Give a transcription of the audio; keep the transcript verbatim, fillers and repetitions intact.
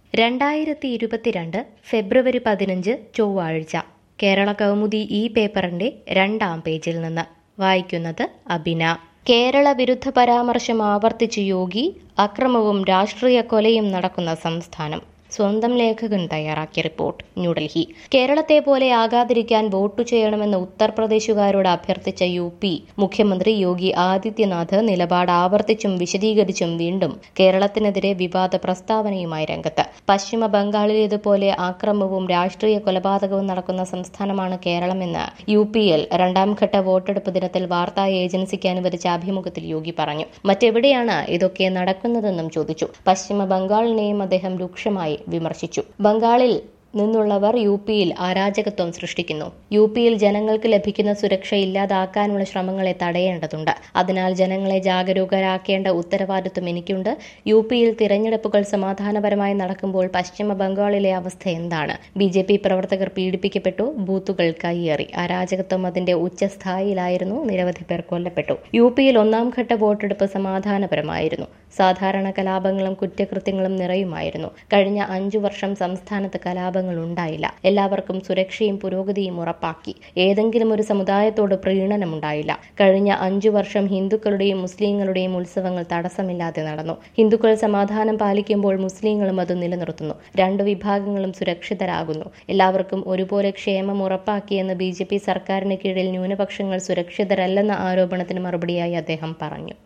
രണ്ടായിരത്തി ഇരുപത്തിരണ്ട് ഫെബ്രുവരി പതിനഞ്ച് ചൊവ്വാഴ്ച കേരള കൗമുദി ഈ പേപ്പറിന്റെ രണ്ടാം പേജിൽ നിന്ന് വായിക്കുന്നത് അബിന. കേരള വിരുദ്ധ പരാമർശം ആവർത്തിച്ച് യോഗി, അക്രമവും രാഷ്ട്രീയ കൊലയും നടക്കുന്ന സംസ്ഥാനം. സ്വന്തം ലേഖകൻ തയ്യാറാക്കിയ റിപ്പോർട്ട്, ന്യൂഡൽഹി. കേരളത്തെ പോലെ ആകാതിരിക്കാൻ വോട്ടു ചെയ്യണമെന്ന് ഉത്തർപ്രദേശുകാരോട് അഭ്യർത്ഥിച്ച യു പി മുഖ്യമന്ത്രി യോഗി ആദിത്യനാഥ് നിലപാട് ആവർത്തിച്ചും വിശദീകരിച്ചും വീണ്ടും കേരളത്തിനെതിരെ വിവാദ പ്രസ്താവനയുമായി രംഗത്ത്. പശ്ചിമ ബംഗാളിലേതുപോലെ അക്രമവും രാഷ്ട്രീയ കൊലപാതകവും നടക്കുന്ന സംസ്ഥാനമാണ് കേരളമെന്ന് യു പിയിൽ രണ്ടാംഘട്ട വോട്ടെടുപ്പ് ദിനത്തിൽ വാർത്താ ഏജൻസിക്ക് അനുവദിച്ച അഭിമുഖത്തിൽ യോഗി പറഞ്ഞു. മറ്റെവിടെയാണ് ഇതൊക്കെ നടക്കുന്നതെന്നും ചോദിച്ചു. പശ്ചിമ ബംഗാളിനെയും അദ്ദേഹം രൂക്ഷമായി വിമർശിച്ചു. ബംഗാളിൽ നിന്നുള്ളവർ യു പിയിൽ അരാജകത്വം സൃഷ്ടിക്കുന്നു. യു പിയിൽ ജനങ്ങൾക്ക് ലഭിക്കുന്ന സുരക്ഷ ഇല്ലാതാക്കാനുള്ള ശ്രമങ്ങളെ തടയേണ്ടതുണ്ട്. അതിനാൽ ജനങ്ങളെ ജാഗരൂകരാക്കേണ്ട ഉത്തരവാദിത്വം എനിക്കുണ്ട്. യു പിയിൽ തിരഞ്ഞെടുപ്പുകൾ സമാധാനപരമായി നടക്കുമ്പോൾ പശ്ചിമ ബംഗാളിലെ അവസ്ഥ എന്താണ്? ബി ജെ പി പ്രവർത്തകർ പീഡിപ്പിക്കപ്പെട്ടു, ബൂത്തുകൾ കയ്യേറി, അരാജകത്വം അതിന്റെ ഉച്ചസ്ഥായിലായിരുന്നു, നിരവധി പേർ കൊല്ലപ്പെട്ടു. യു പിയിൽ ഒന്നാം ഘട്ട വോട്ടെടുപ്പ് സമാധാനപരമായിരുന്നു. സാധാരണ കലാപങ്ങളും കുറ്റകൃത്യങ്ങളും നിറയുമായിരുന്നു. കഴിഞ്ഞ അഞ്ചു വർഷം സംസ്ഥാനത്ത് കലാപങ്ങൾ ഉണ്ടായില്ല. എല്ലാവർക്കും സുരക്ഷയും പുരോഗതിയും ഉറപ്പാക്കി. ഏതെങ്കിലും ഒരു സമുദായത്തോട് പ്രീണനമുണ്ടായില്ല. കഴിഞ്ഞ അഞ്ചു വർഷം ഹിന്ദുക്കളുടെയും മുസ്ലിങ്ങളുടെയും ഉത്സവങ്ങൾ തടസ്സമില്ലാതെ നടന്നു. ഹിന്ദുക്കൾ സമാധാനം പാലിക്കുമ്പോൾ മുസ്ലിങ്ങളും അത് നിലനിർത്തുന്നു. രണ്ടു വിഭാഗങ്ങളും സുരക്ഷിതരാകുന്നു. എല്ലാവർക്കും ഒരുപോലെ ക്ഷേമം ഉറപ്പാക്കിയെന്ന് ബി ജെ പി സർക്കാരിന് കീഴിൽ ന്യൂനപക്ഷങ്ങൾ സുരക്ഷിതരല്ലെന്ന ആരോപണത്തിന് മറുപടിയായി അദ്ദേഹം പറഞ്ഞു.